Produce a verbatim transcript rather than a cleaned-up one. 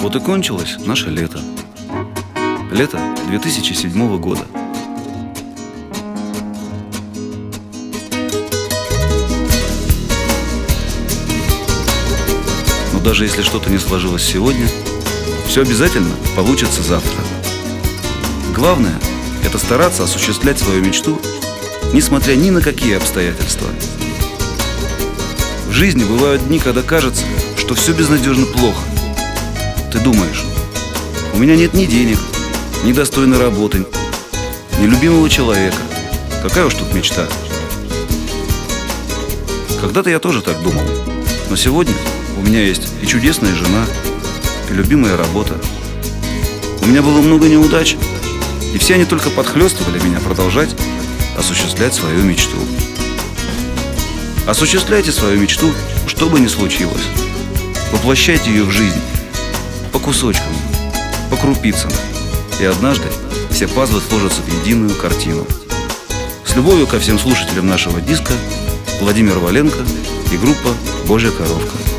Вот и кончилось наше лето. Лето две тысячи седьмого года. Но даже если что-то не сложилось сегодня, все обязательно получится завтра. Главное – это стараться осуществлять свою мечту, несмотря ни на какие обстоятельства. В жизни бывают дни, когда кажется, что все безнадежно плохо. Ты думаешь: у меня нет ни денег, ни достойной работы, ни любимого человека. Какая уж тут мечта. Когда-то я тоже так думал. Но сегодня у меня есть и чудесная жена, и любимая работа. У меня было много неудач, и все они только подхлестывали меня продолжать осуществлять свою мечту. Осуществляйте свою мечту, что бы ни случилось. Воплощайте ее в жизнь. По кусочкам, по крупицам. И однажды все пазлы сложатся в единую картину. С любовью ко всем слушателям нашего диска, Владимир Валенко и группа «Божья коровка».